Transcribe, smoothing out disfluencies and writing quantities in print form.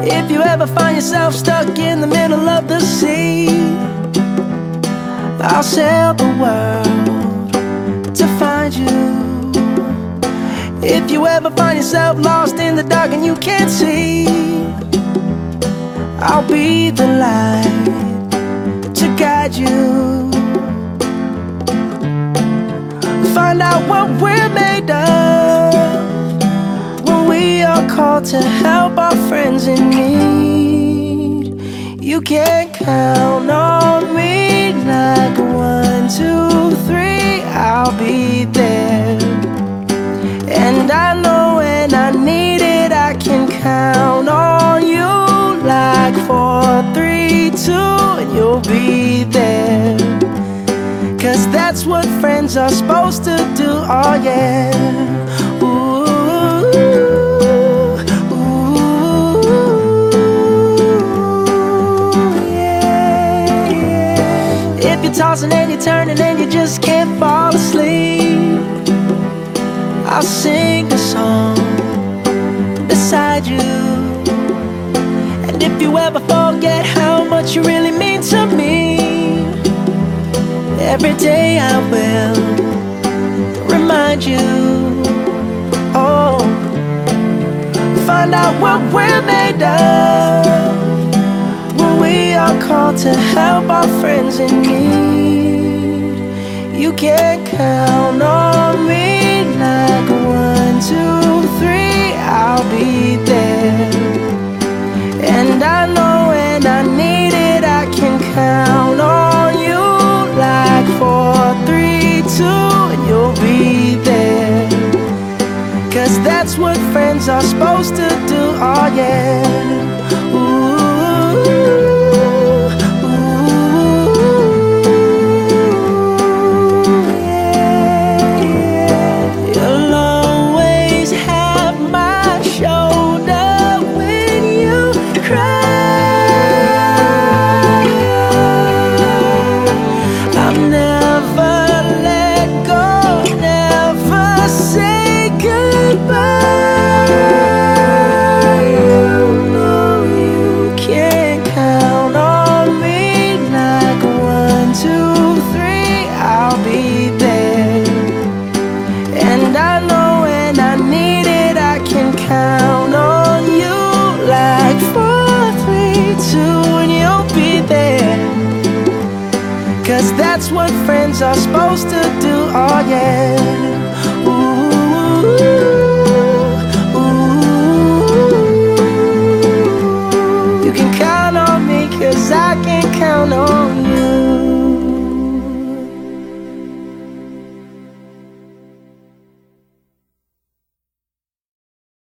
If you ever find yourself stuck in the middle of the sea, I'll sail the world to find you. If you ever find yourself lost in the dark and you can't see, I'll be the light to guide you. Find out what we're made of when we are called to help our friends in need. You can count on me like 1, 2, 3, I'll be there. And I know when I need it, I can count on you like 4, 3, 2, and you'll be there. 'Cause that's what friends are supposed to do, oh yeah. Ooh, ooh, yeah, yeah. If you're tossing and you're turning and you just can't fall asleep, I'll sing a song beside you. And if you ever forget how much you really mean to me, every day I will remind you. Oh, find out what we're made of when we are called to help our friends in need. You can count on me like 1, 2, 3, I'll be there. And I know when I need it, I can count on you like 4, 3, 2, and you'll be there. 'Cause that's what friends are supposed to do, oh yeah. Ooh, that's what friends are supposed to do, oh yeah. Ooh, ooh. You can count on me 'cause I can count on you.